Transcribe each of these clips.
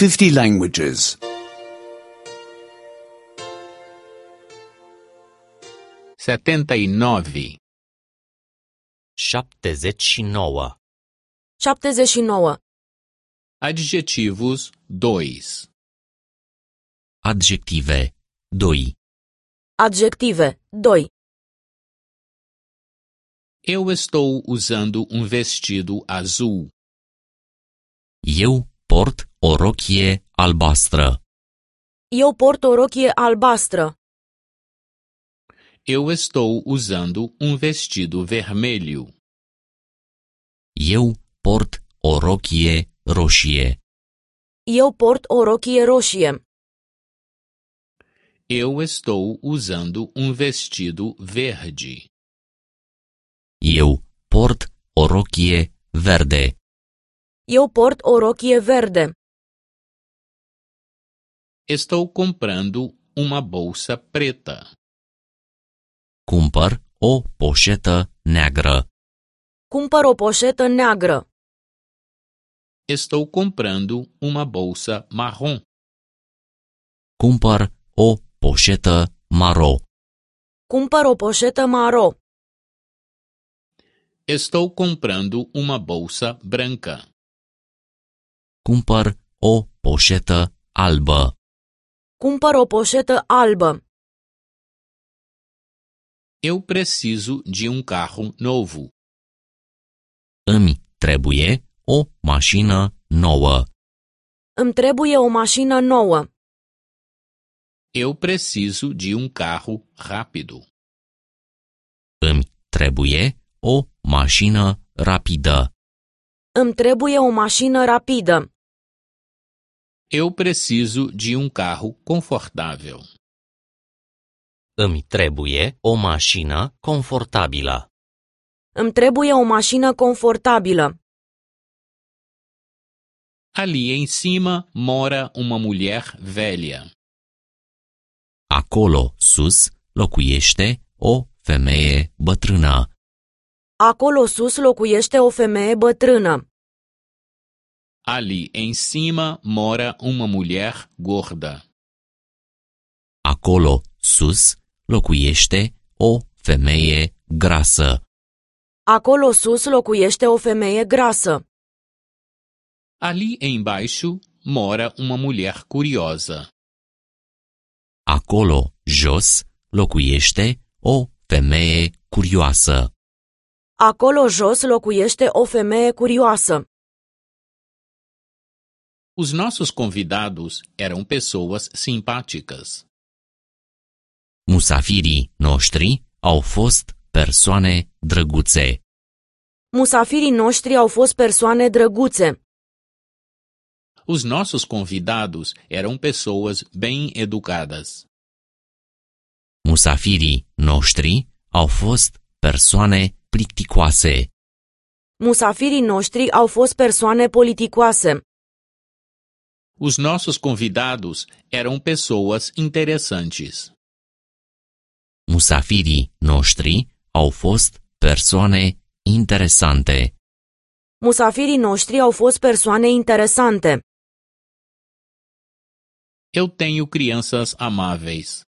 50 languages. 79. 79. 79. Adjetivos 2. Adjective 2. Adjective 2. Eu estou usando um vestido azul. Eu port o rochie albastră. Eu port o rochie albastră. Eu estou usando um vestido vermelho. Eu port o rochie roșie. Eu port o rochie roșie. Eu estou usando um vestido verde. Eu port o rochie verde. Eu port o rochie verde. Estou comprando uma bolsa preta. Cumpăr o poșetă neagră. Cumpăr o poșetă neagră. Estou comprando uma bolsa marrom. Cumpăr o poșetă maro. Cumpăr o poșetă maro. Estou comprando uma bolsa branca. Cumpăr o poșetă albă. Cumpăr o poșetă albă. Eu preciso de um carro novo. Îmi trebuie o mașină nouă. Îmi trebuie o mașină nouă. Eu preciso de um carro rápido. Îmi trebuie o mașină rapidă. Îmi trebuie o mașină rapidă. Eu preciso de um carro confortável. Îmi trebuie o mașină confortabilă. Îmi trebuie o mașină confortabilă. Ali em cima mora uma mulher velha. Acolo sus locuiește o femeie bătrână. Acolo sus locuiește o femeie bătrână. Ali em cima mora uma mulher gorda. Acolo sus locuiește o femeie grasă. Acolo sus locuiește o femeie grasă. Ali embaixo mora uma mulher curiosa. Acolo jos locuiește o femeie curioasă. Acolo jos locuiește o femeie curioasă. Os nossos convidados eram pessoas simpáticas. Musafirii noștri au fost persoane drăguțe. Musafirii noștri au fost persoane drăguțe. Os nossos convidados eram pessoas bem educadas. Musafirii noștri au fost persoane plicticoase. Musafirii noștri au fost persoane politicoase. Os nossos convidados eram pessoas interessantes. Musafirii noștri au fost persoane interesante. Musafirii noștri au fost persoane interesante. Eu tenho crianças amáveis.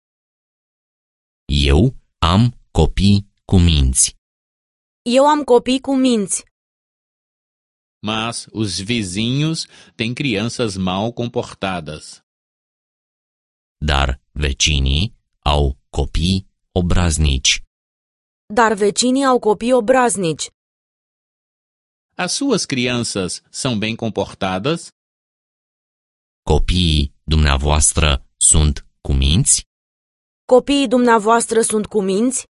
Eu am copii cu minți. Eu am copii cu minți. Mas os vizinhos têm crianças mal comportadas. Dar vecinii au copii obraznici. Dar vecinii au copii obraznici. As suas crianças são bem comportadas? Copiii dumneavoastră sunt cu minți? Copiii dumneavoastră sunt cu minți?